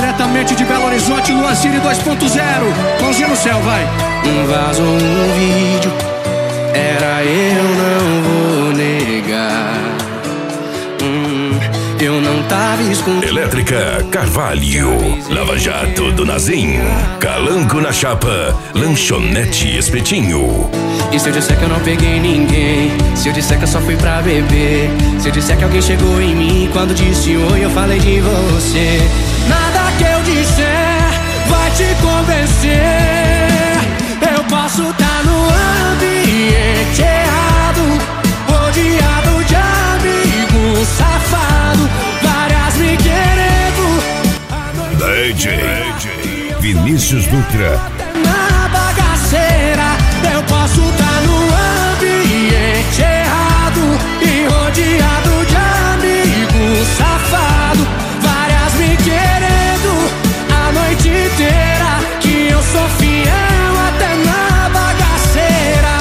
Diretamente de Belo Horizonte, Luazine 2.0. Pãozinho no céu, vai. Vazou um vídeo, era eu, não vou negar. Eu não tava escondido. Elétrica Carvalho, Lava Jato do Nazim, Calango na Chapa, Lanchonete Espetinho. E se eu disser que eu não peguei ninguém? Se eu disser que eu só fui pra beber? Se eu disser que alguém chegou em mim quando disse oi, eu falei de você. Nada que eu disser vai te convencer. Eu posso estar no ambiente errado, rodeado de amigo safado, várias me querendo. DJ Vinícius Dutra. Na bagaceira, eu posso estar no ambiente errado e rodeado de amigo safado, várias me querendo a noite inteira, que eu sou fiel até na bagaceira.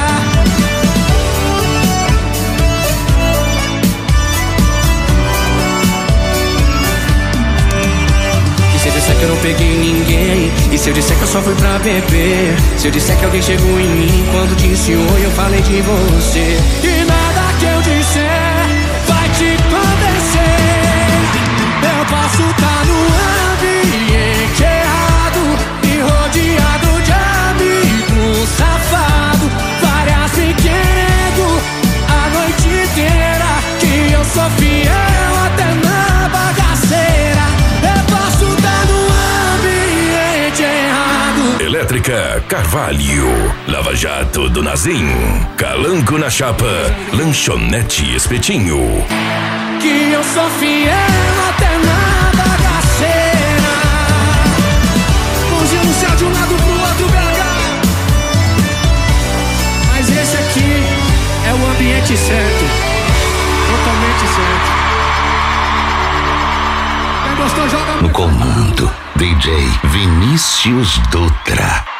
E se eu disser que eu não peguei ninguém? E se eu disser que eu só fui pra beber? Se eu disser que alguém chegou em mim quando disse oi, eu falei de você. E nada que eu disser vai te convencer. Eu posso estar no ambiente errado e rodeado de amigo safado, várias me querendo a noite inteira, que eu sou fiel até na bagaceira. Eu posso estar no ambiente errado. Elétrica Carvalho, Lava Jato do Nazim, Calango na Chapa, Lanchonete Espetinho. Que eu sou fiel até na bagaceira. Pãozinho no céu de um lado pro outro, BH. Mas esse aqui é o ambiente certo, totalmente certo. Quem gostou, joga No comando, DJ Vinícius Dutra.